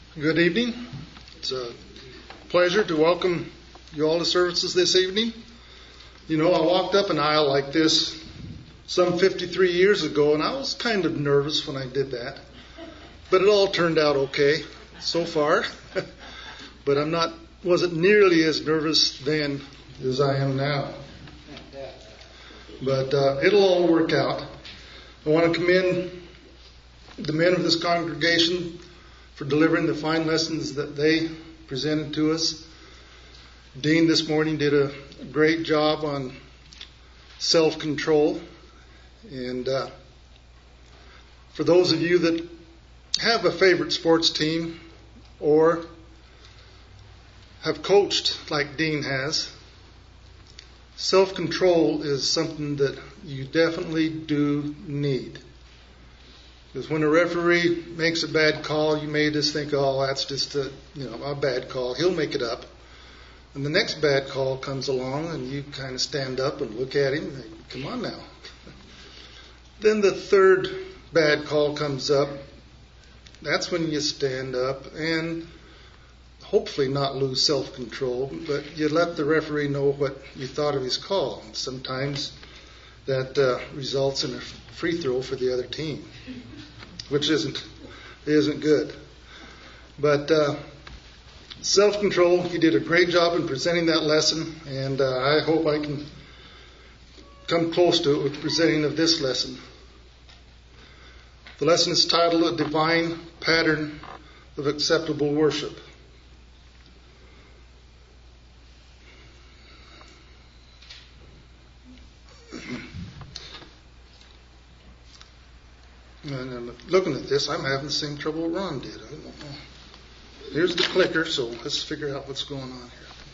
Good evening. It's a pleasure to welcome you all to services this evening. You know, I walked up an aisle like this some 53 years ago, and I was kind of nervous when I did that. But it all turned out okay so far. But wasn't nearly as nervous then as I am now. But it'll all work out. I want to commend the men of this congregation for delivering the fine lessons that they presented to us. Dean this morning did a great job on self-control. And for those of you that have a favorite sports team or have coached like Dean has, self-control is something that you definitely do need. Because when a referee makes a bad call, you may just think, oh, that's just a bad call. He'll make it up. And the next bad call comes along and you kind of stand up and look at him and think, come on now. Then the third bad call comes up. That's when you stand up and hopefully not lose self-control, but you let the referee know what you thought of his call. And sometimes that results in a free throw for the other team, which isn't good. But self-control, he did a great job in presenting that lesson, and I hope I can come close to it with presenting of this lesson. The lesson is titled A Divine Pattern of Acceptable Worship. And I'm looking at this, I'm having the same trouble Ron did. I don't know. Here's the clicker, so let's figure out what's going on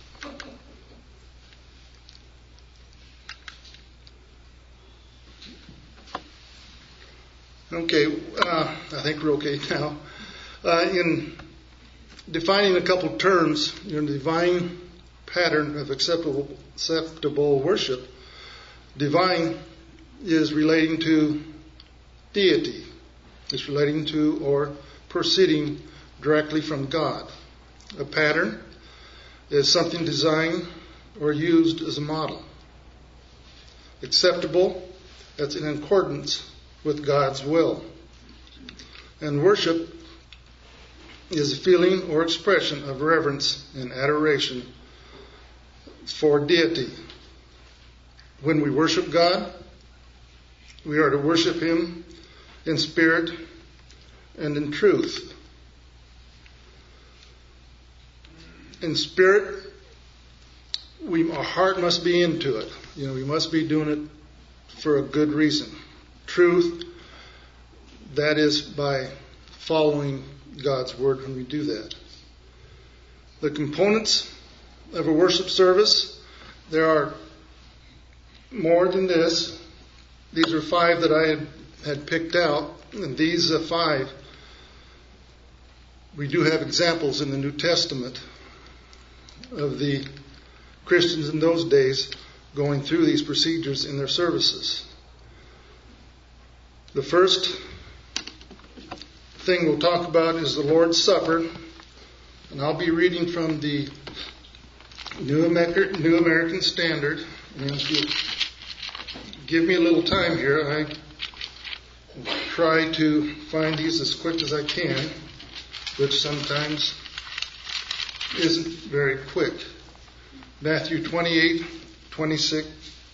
here. Okay, I think we're okay now. In defining a couple terms, the divine pattern of acceptable worship, divine is relating to deity. It's relating to or proceeding directly from God. A pattern is something designed or used as a model. Acceptable, that's in accordance with God's will. And worship is a feeling or expression of reverence and adoration for deity. When we worship God, we are to worship Him in spirit and in truth. In spirit, our heart must be into it. We must be doing it for a good reason. Truth, that is by following God's word when we do that. The components of a worship service, there are more than this. These are 5 that I had picked out, and these 5, we do have examples in the New Testament of the Christians in those days going through these procedures in their services. The first thing we'll talk about is the Lord's Supper, and I'll be reading from the New American Standard. And if you give me a little time here, I try to find these as quick as I can, which sometimes isn't very quick. Matthew 28, 26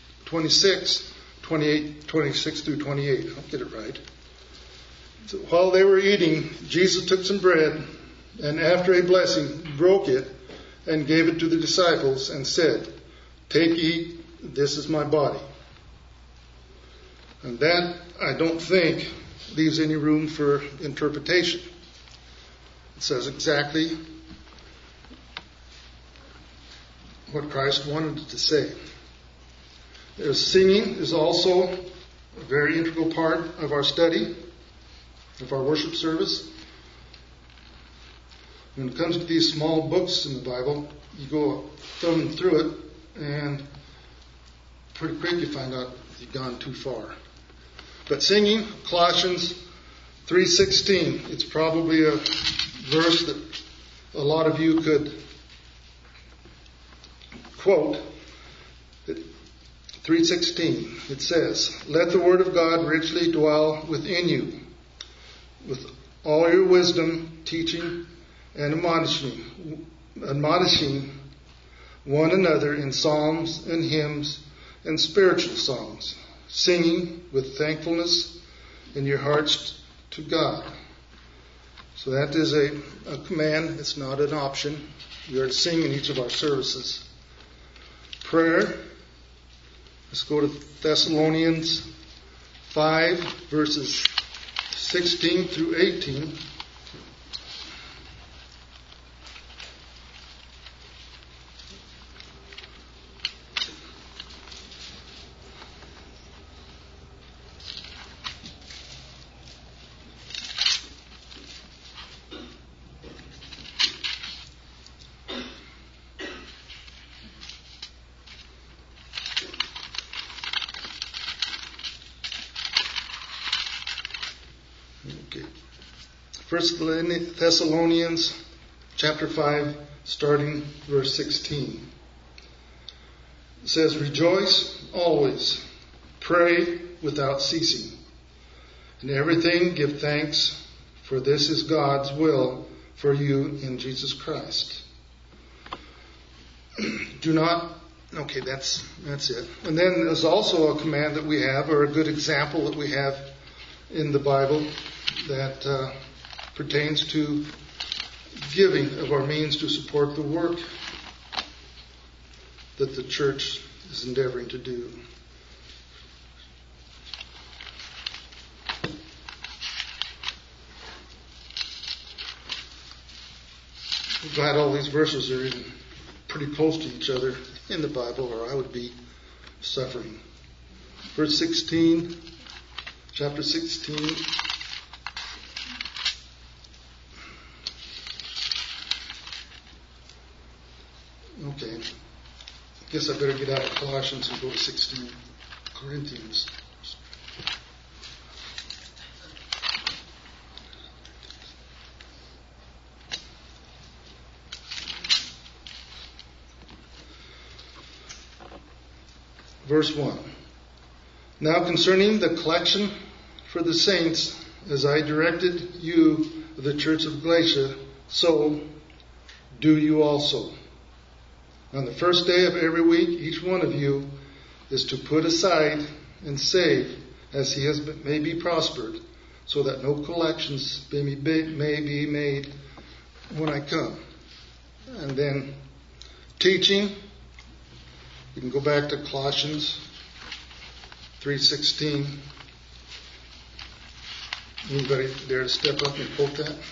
through 28. I'll get it right. So while they were eating, Jesus took some bread and after a blessing broke it and gave it to the disciples and said, "Take, eat, this is my body." And that, I don't think, leaves any room for interpretation. It says exactly what Christ wanted to say. Singing is also a very integral part of our study, of our worship service. When it comes to these small books in the Bible, you go thumbing through it, and pretty quick you find out you've gone too far. But singing, Colossians 3:16, it's probably a verse that a lot of you could quote. 3:16, it says, "Let the word of God richly dwell within you, with all your wisdom, teaching and admonishing one another in psalms and hymns and spiritual songs, singing with thankfulness in your hearts to God." So that is a command. It's not an option. We are to sing in each of our services. Prayer. Let's go to Thessalonians 5, verses 16 through 18. Okay. 1 Thessalonians chapter 5, starting verse 16. It says, "Rejoice always, pray without ceasing. In everything give thanks, for this is God's will for you in Jesus Christ." Do not, okay, that's it. And then there's also a command that we have, or a good example that we have in the Bible that pertains to giving of our means to support the work that the church is endeavoring to do. I'm glad all these verses are even pretty close to each other in the Bible, or I would be suffering. Verse 16, chapter 16. Okay, I guess I better get out of Colossians and go to 16 Corinthians. Verse 1. "Now concerning the collection for the saints, as I directed you of the church of Galatia, so do you also. On the first day of every week, each one of you is to put aside and save as he may be prospered, so that no collections may be made when I come." And then teaching. You can go back to Colossians 3:16. Anybody dare to step up and quote that?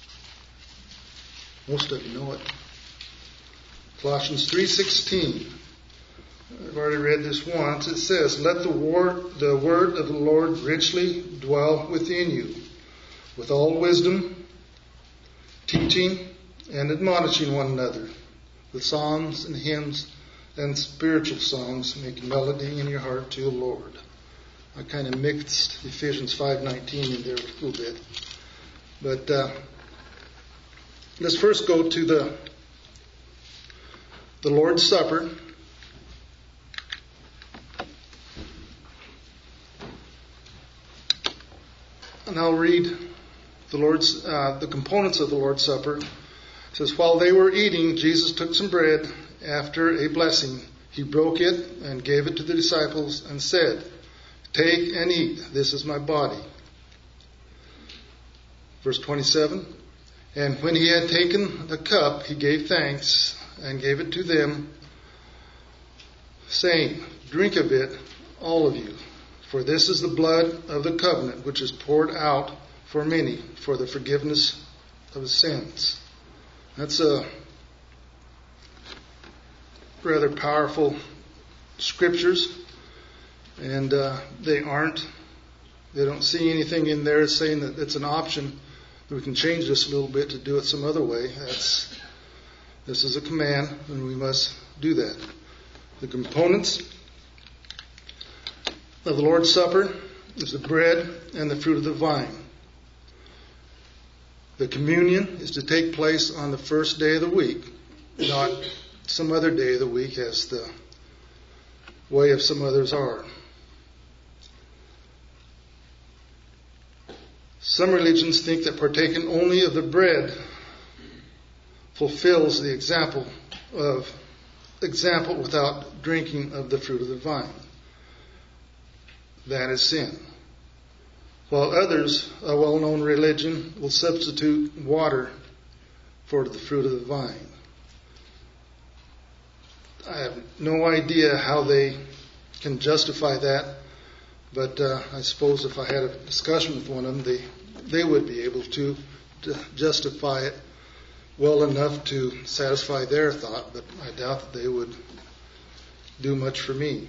Most of you know it. Colossians 3:16. I've already read this once. It says, "Let the word of the Lord richly dwell within you, with all wisdom, teaching and admonishing one another, with psalms and hymns and spiritual songs, making melody in your heart to the Lord." I kind of mixed Ephesians 5:19 in there a little bit. But let's first go to the Lord's Supper. And I'll read the components of the Lord's Supper. It says, "While they were eating, Jesus took some bread. After a blessing, he broke it and gave it to the disciples and said, 'Take and eat. This is my body.'" Verse 27. "And when he had taken the cup, he gave thanks and gave it to them, saying, 'Drink of it, all of you, for this is the blood of the covenant, which is poured out for many for the forgiveness of sins.'" That's a rather powerful scriptures, and they don't see anything in there saying that it's an option. We can change this a little bit to do it some other way. This is a command, and we must do that. The components of the Lord's Supper is the bread and the fruit of the vine. The communion is to take place on the first day of the week, not some other day of the week as the way of some others are. Some religions think that partaking only of the bread fulfills the example without drinking of the fruit of the vine. That is sin. While others, a well-known religion, will substitute water for the fruit of the vine. I have no idea how they can justify that, but I suppose if I had a discussion with one of them, they would be able to justify it well enough to satisfy their thought, but I doubt that they would do much for me.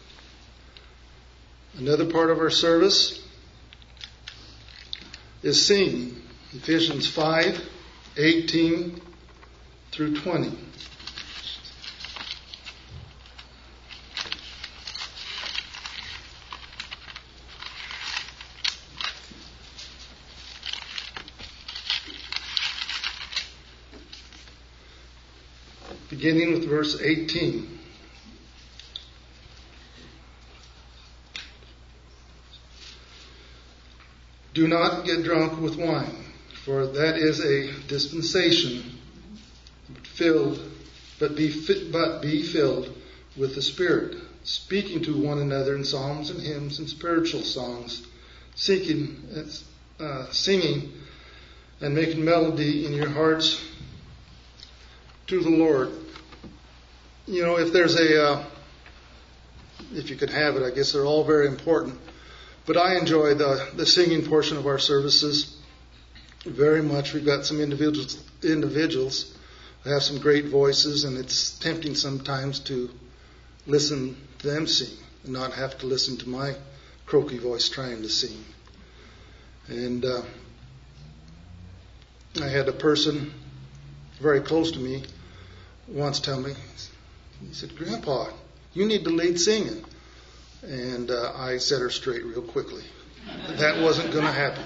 Another part of our service is singing. Ephesians 5:18 through 20. Beginning with verse 18. Do not get drunk with wine, for that is a dispensation, but be filled with the Spirit, speaking to one another in psalms and hymns and spiritual songs, singing and making melody in your hearts to the Lord. You know, if you could have it, I guess they're all very important. But I enjoy the singing portion of our services very much. We've got some individuals who have some great voices, and it's tempting sometimes to listen to them sing and not have to listen to my croaky voice trying to sing. And I had a person very close to me once tell me, he said, "Grandpa, you need to lead singing." And I set her straight real quickly. That wasn't going to happen.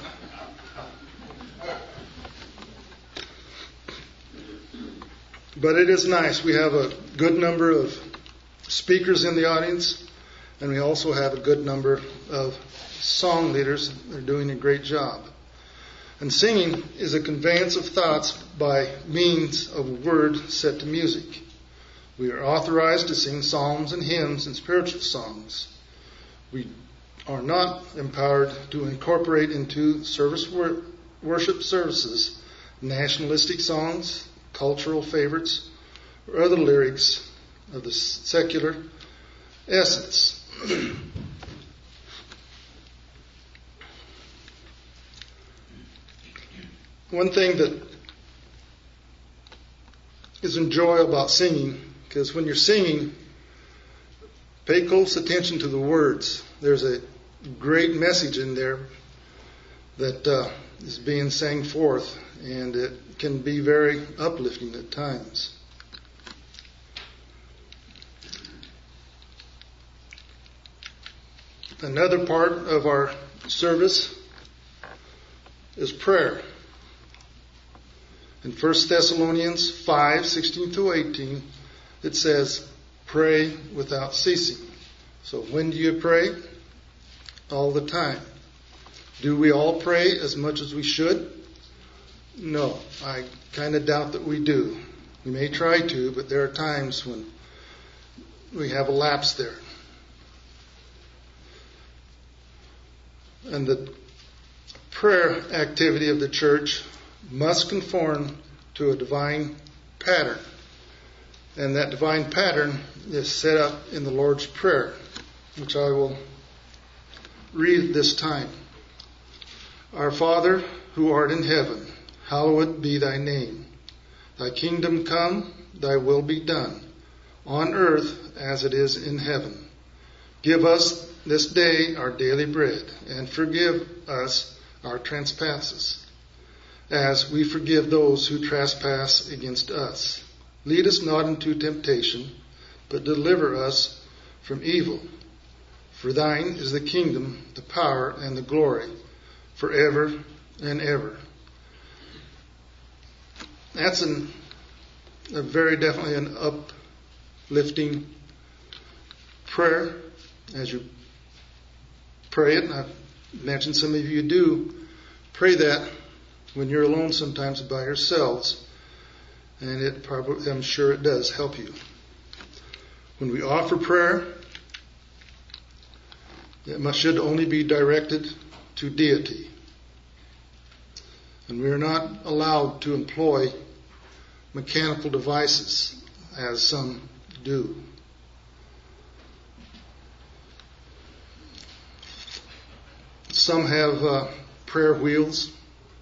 But it is nice. We have a good number of speakers in the audience, and we also have a good number of song leaders. They're doing a great job. And singing is a conveyance of thoughts by means of a word set to music. We are authorized to sing psalms and hymns and spiritual songs. We are not empowered to incorporate into worship services nationalistic songs, cultural favorites, or other lyrics of the secular essence. One thing that is enjoyable about singing, because when you're singing, pay close attention to the words. There's a great message in there that is being sang forth, and it can be very uplifting at times. Another part of our service is prayer. In 1 Thessalonians 5:16-18, it says, "Pray without ceasing." So when do you pray? All the time. Do we all pray as much as we should? No, I kind of doubt that we do. We may try to, but there are times when we have a lapse there. And the prayer activity of the church must conform to a divine pattern. And that divine pattern is set up in the Lord's Prayer, which I will read this time. Our Father, who art in heaven, hallowed be thy name. Thy kingdom come, thy will be done, on earth as it is in heaven. Give us this day our daily bread, and forgive us our trespasses, as we forgive those who trespass against us. Lead us not into temptation, but deliver us from evil. For thine is the kingdom, the power, and the glory, forever and ever. That's a very definitely an uplifting prayer as you pray it. And I've mentioned some of you do pray that when you're alone sometimes by yourselves. And it probably, I'm sure it does help you. When we offer prayer, it should only be directed to deity. And we are not allowed to employ mechanical devices as some do. Some have prayer wheels.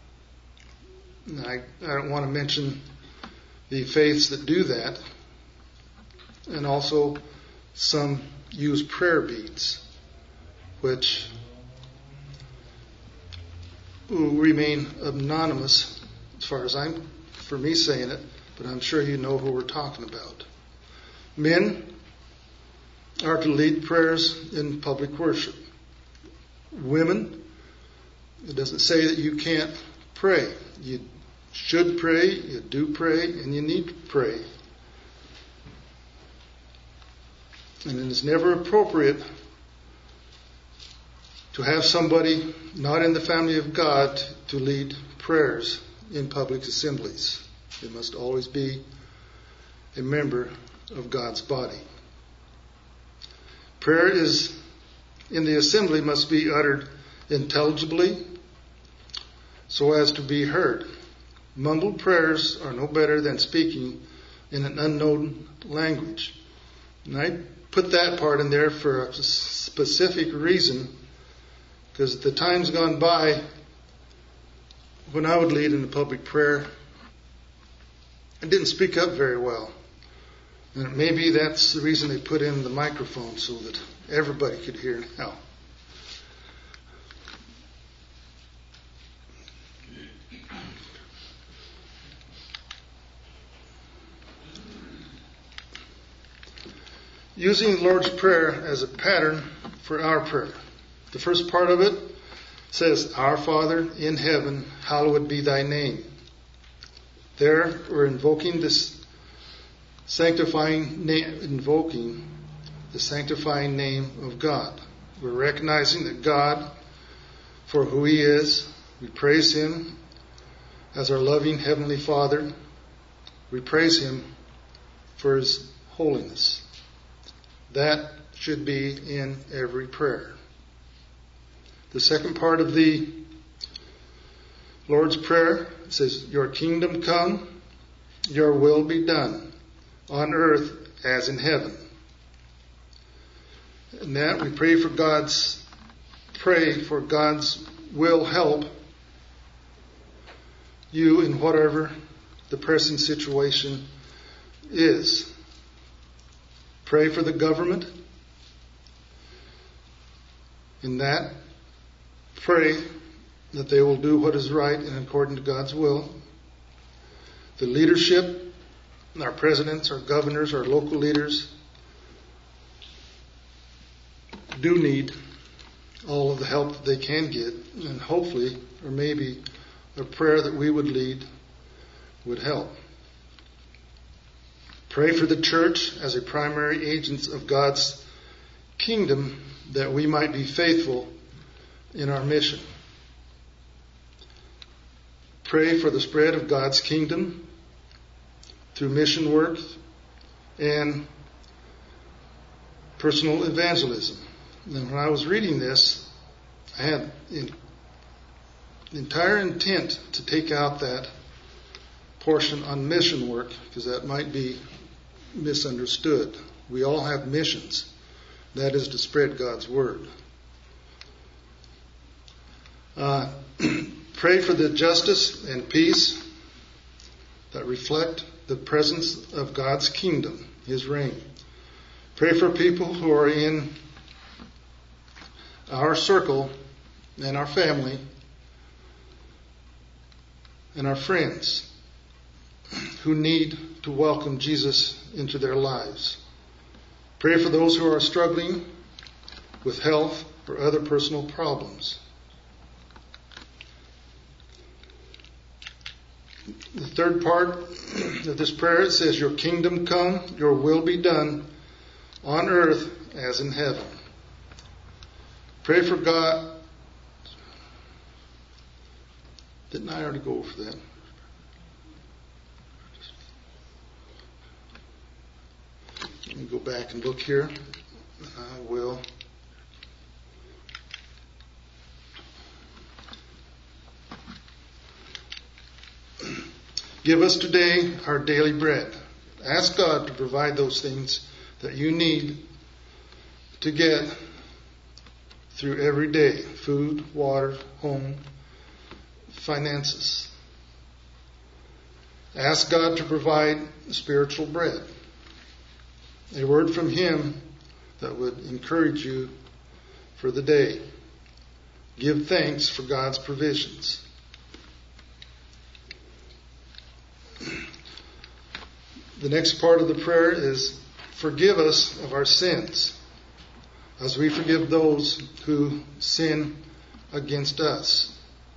I don't want to mention the faiths that do that. And also some use prayer beads, which will remain anonymous as far as for me saying it, but I'm sure you know who we're talking about. Men are to lead prayers in public worship. Women, it doesn't say that you can't pray. You should pray, you do pray, and you need to pray. And it is never appropriate to have somebody not in the family of God to lead prayers in public assemblies. It must always be a member of God's body. Prayer in the assembly must be uttered intelligibly so as to be heard. Mumbled prayers are no better than speaking in an unknown language. And I put that part in there for a specific reason, because the time's gone by when I would lead in a public prayer, I didn't speak up very well. And maybe that's the reason they put in the microphone so that everybody could hear now. Using the Lord's Prayer as a pattern for our prayer. The first part of it says, Our Father in heaven, hallowed be thy name. There we're invoking the sanctifying name of God. We're recognizing that God, for who He is, we praise Him as our loving Heavenly Father. We praise Him for His holiness. That should be in every prayer. The second part of the Lord's Prayer says, Your kingdom come, your will be done, on earth as in heaven. And that we pray for God's will help you in whatever the pressing situation is. Pray for the government. In that, pray that they will do what is right and according to God's will. The leadership, our presidents, our governors, our local leaders, do need all of the help that they can get, and hopefully, or maybe, a prayer that we would lead would help. Pray for the church as a primary agent of God's kingdom, that we might be faithful in our mission. Pray for the spread of God's kingdom through mission work and personal evangelism. And when I was reading this, I had the entire intent to take out that portion on mission work, because that might be misunderstood. We all have missions. That is to spread God's word. Pray for the justice and peace that reflect the presence of God's kingdom, His reign. Pray for people who are in our circle and our family and our friends who need to welcome Jesus into their lives. Pray for those who are struggling with health or other personal problems. The third part of this prayer, it says, your kingdom come, your will be done on earth as in heaven. Pray for God. Didn't I already go over that? Let me go back and look here. I will. Give us today our daily bread. Ask God to provide those things that you need to get through every day. Food, water, home, finances. Ask God to provide spiritual bread. A word from Him that would encourage you for the day. Give thanks for God's provisions. The next part of the prayer is, forgive us of our sins, as we forgive those who sin against us.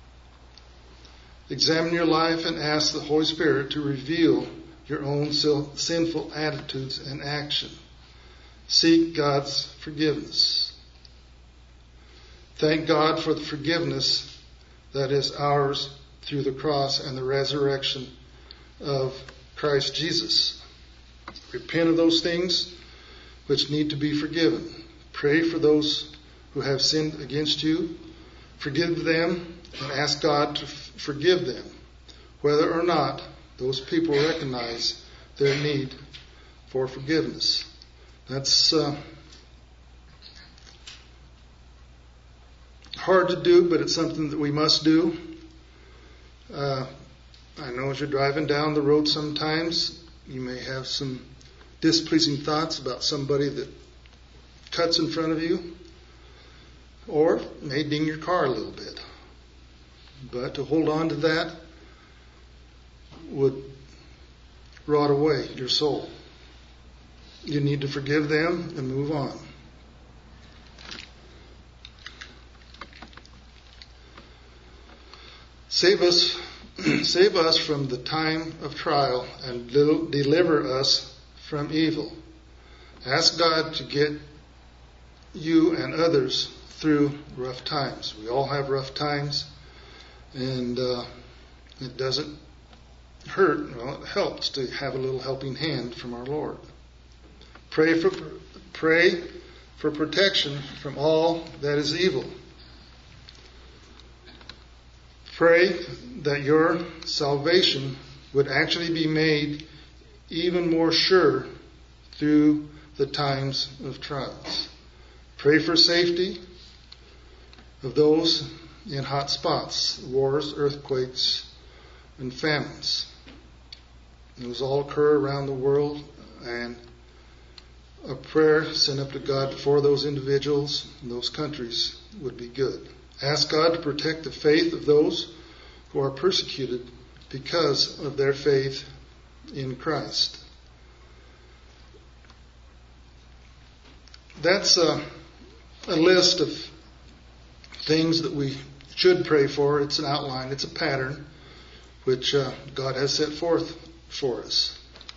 Examine your life and ask the Holy Spirit to reveal your own sinful attitudes and action. Seek God's forgiveness. Thank God for the forgiveness that is ours through the cross and the resurrection of Christ Jesus. Repent of those things which need to be forgiven. Pray for those who have sinned against you. Forgive them and ask God to forgive them, whether or not those people recognize their need for forgiveness. That's hard to do, but it's something that we must do. I know as you're driving down the road sometimes, you may have some displeasing thoughts about somebody that cuts in front of you, or may ding your car a little bit. But to hold on to that would rot away your soul. You need to forgive them and move on. Save us from the time of trial and deliver us from evil. Ask God to get you and others through rough times. We all have rough times, and it doesn't hurt. Well, it helps to have a little helping hand from our Lord. Pray for protection from all that is evil. Pray that your salvation would actually be made even more sure through the times of trials. Pray for safety of those in hot spots, wars, earthquakes, and famines. Those all occur around the world, and a prayer sent up to God for those individuals and those countries would be good. Ask God to protect the faith of those who are persecuted because of their faith in Christ. That's a list of things that we should pray for. It's an outline, it's a pattern which God has set forth for us.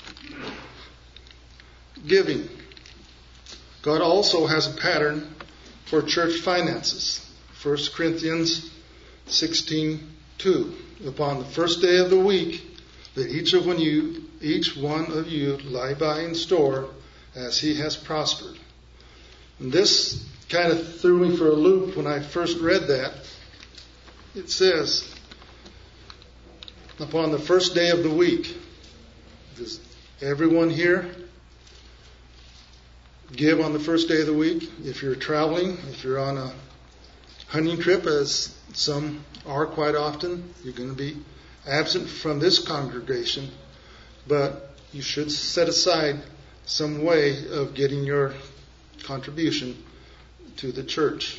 Giving. God also has a pattern for church finances. 1 Corinthians 16:2. Upon the first day of the week, let each one of you lie by in store as he has prospered. And this kind of threw me for a loop when I first read that. It says, upon the first day of the week. Does everyone here give on the first day of the week? If you're traveling, if you're on a hunting trip, as some are quite often, you're going to be absent from this congregation, but you should set aside some way of getting your contribution to the church.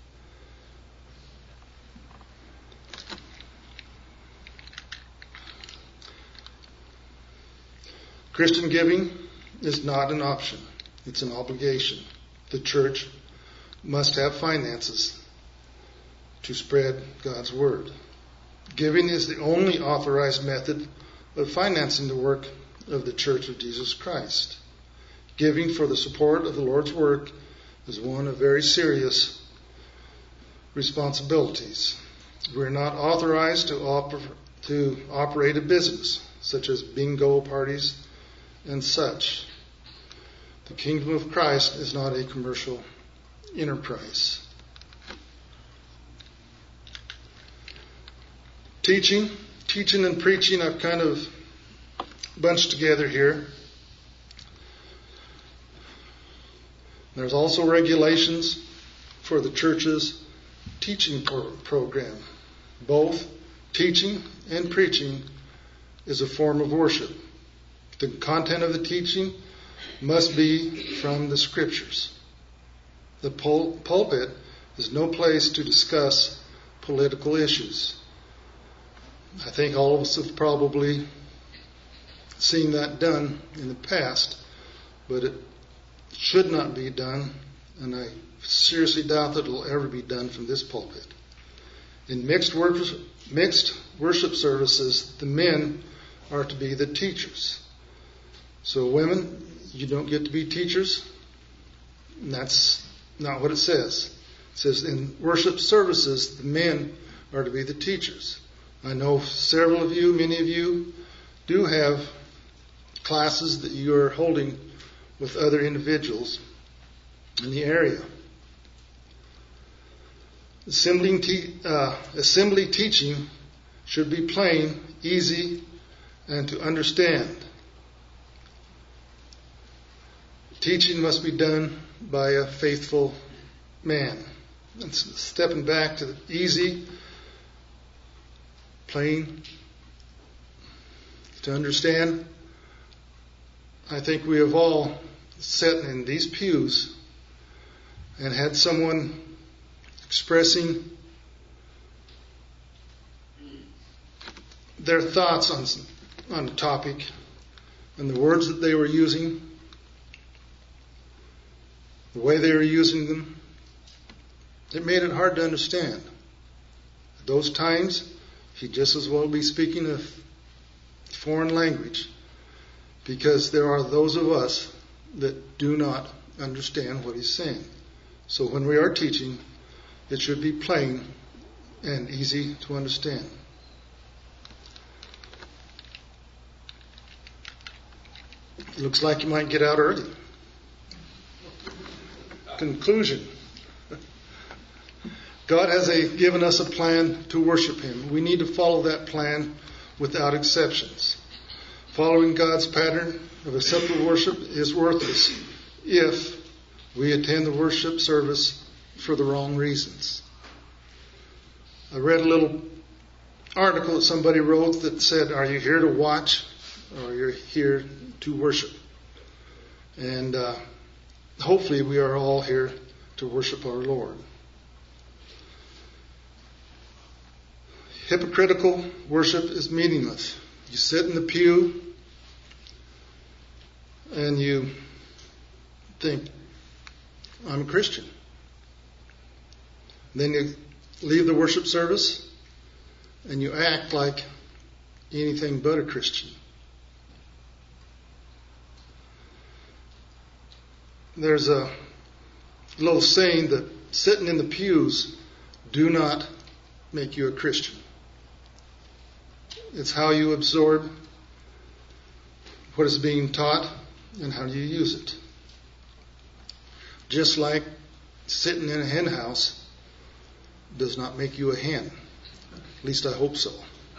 Christian giving is not an option. It's an obligation. The church must have finances to spread God's word. Giving is the only authorized method of financing the work of the Church of Jesus Christ. Giving for the support of the Lord's work is one of very serious responsibilities. We're not authorized to operate a business, such as bingo parties and such. The kingdom of Christ is not a commercial enterprise. Teaching and preaching, I've kind of bunched together here. There's also regulations for the church's teaching program. Both teaching and preaching is a form of worship. The content of the teaching must be from the Scriptures. The pulpit is no place to discuss political issues. I think all of us have probably seen that done in the past, but it should not be done, and I seriously doubt that it will ever be done from this pulpit. In mixed worship services, the men are to be the teachers. So women, you don't get to be teachers. And that's not what it says. It says in worship services, the men are to be the teachers. I know several of you, many of you, do have classes that you are holding with other individuals in the area. Assembly teaching should be plain, easy, and to understand. Teaching must be done by a faithful man. And stepping back to the easy, plain, to understand, I think we have all sat in these pews and had someone expressing their thoughts on a topic, and the words that they were using, the way they were using them, it made it hard to understand. At those times, he'd just as well be speaking a foreign language, because there are those of us that do not understand what he's saying. So when we are teaching, it should be plain and easy to understand. It looks like you might get out early. Conclusion. God has given us a plan to worship Him. We need to follow that plan without exceptions. Following God's pattern of acceptable worship is worthless if we attend the worship service for the wrong reasons. I read a little article that somebody wrote that said, "Are you here to watch or are you here to worship?" And hopefully we are all here to worship our Lord. Hypocritical worship is meaningless. You sit in the pew and you think, "I'm a Christian." Then you leave the worship service and you act like anything but a Christian. There's a little saying that sitting in the pews do not make you a Christian. It's how you absorb what is being taught and how you use it. Just like sitting in a hen house does not make you a hen. At least I hope so.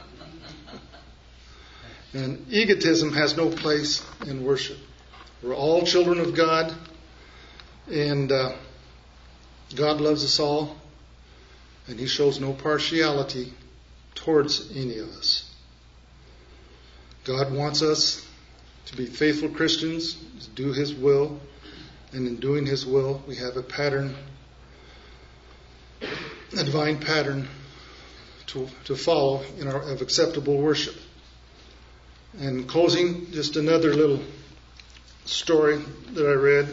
And egotism has no place in worship. We're all children of God, and God loves us all, and He shows no partiality towards any of us. God wants us to be faithful Christians, to do His will, and in doing His will, we have a pattern, a divine pattern to follow of acceptable worship. And in closing, just another little story that I read.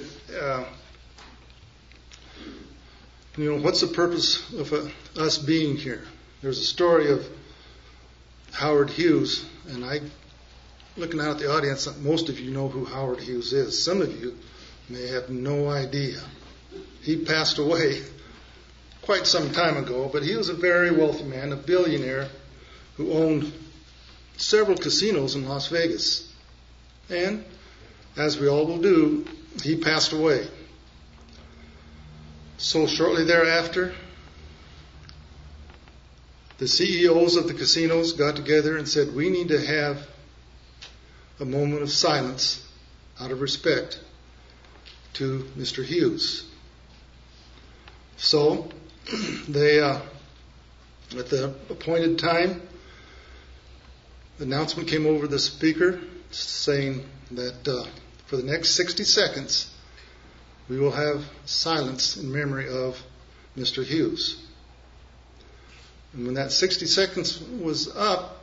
What's the purpose of us being here? There's a story of Howard Hughes, and looking out at the audience, most of you know who Howard Hughes is. Some of you may have no idea. He passed away quite some time ago, but he was a very wealthy man, a billionaire who owned several casinos in Las Vegas. And, as we all will do, he passed away. So shortly thereafter, the CEOs of the casinos got together and said, we need to have a moment of silence out of respect to Mr. Hughes. So they, at the appointed time, the announcement came over the speaker saying that for the next 60 seconds, we will have silence in memory of Mr. Hughes. And when that 60 seconds was up,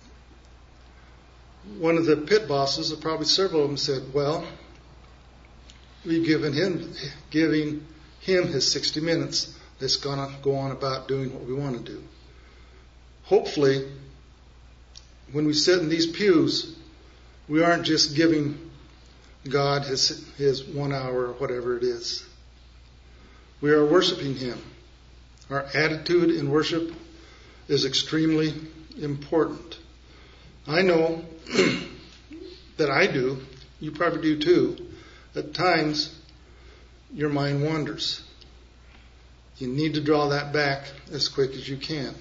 one of the pit bosses, or probably several of them, said, well, we've giving him his 60 minutes. Let's gonna go on about doing what we want to do. Hopefully, when we sit in these pews, we aren't just giving God his 1 hour or whatever it is. We are worshiping Him. Our attitude in worship is extremely important. I know that I do. You probably do too. At times, your mind wanders. You need to draw that back as quick as you can.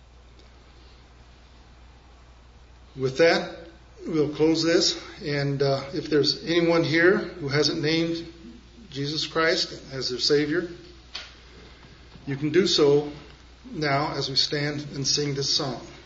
With that, we'll close this. And if there's anyone here who hasn't named Jesus Christ as their Savior, you can do so now as we stand and sing this song.